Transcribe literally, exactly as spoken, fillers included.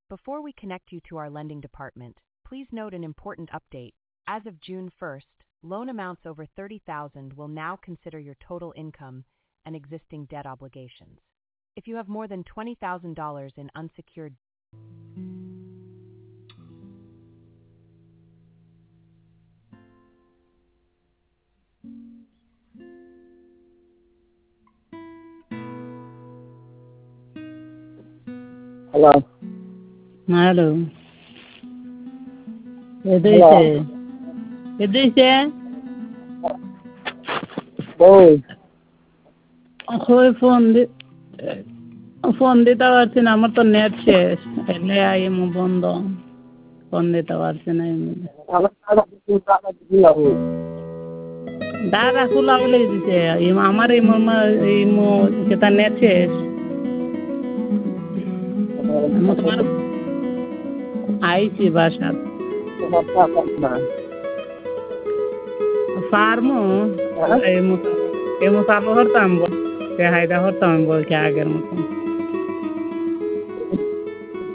Before we connect you to our lending department, please note an important update. As of June first, loan amounts over thirty thousand dollars will now consider your total income and existing debt obligations. If you have more than twenty thousand dollars in unsecured Hello. Hello. Edo Hello. ise. Edo ise. Boy. Khoi phone di phone দিতে পারছি না আমার তো net শেষ এলে I মু বন্ধ phone দিতে পারছি না এমনি দাদা খোলা বলে দিছে আমার এই মামা এই মো যেটা নেট শেষ আমি তোমার আইছি বাসা ফার্মো এই মো এই মো চালু করতাম তে হায়দা করতাম বলছে আগের মতো